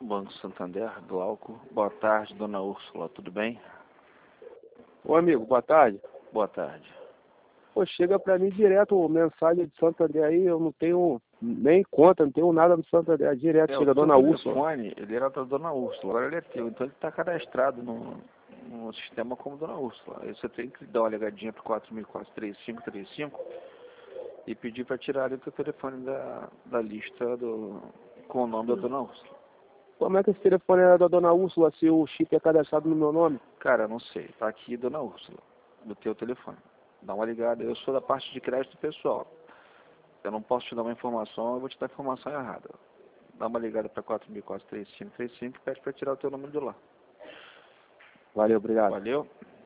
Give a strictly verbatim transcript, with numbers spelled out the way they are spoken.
Banco Santander, Glauco. Boa tarde, dona Úrsula, tudo bem? Ô amigo, boa tarde. Boa tarde. Pô, chega pra mim direto mensagem de Santander aí, eu não tenho nem conta, não tenho nada no Santander, direto É, chega a o teu dona Úrsula. telefone, ele era da dona Úrsula, agora ele é teu, então ele está cadastrado no, no sistema como dona Úrsula. Aí você tem que dar uma ligadinha pro quatro mil quatrocentos e trinta e cinco trinta e cinco e pedir para tirar ali o teu telefone da, da lista do, com o nome da dona Úrsula. Como é que esse telefone era da dona Úrsula se o chip é cadastrado no meu nome? Cara, não sei, tá aqui dona Úrsula, no teu telefone. Dá uma ligada, eu sou da parte de crédito pessoal. Eu não posso te dar uma informação, eu vou te dar a informação errada. Dá uma ligada para quatro mil quatrocentos e trinta e cinco trinta e cinco e pede para tirar o teu número de lá. Valeu, obrigado. Valeu?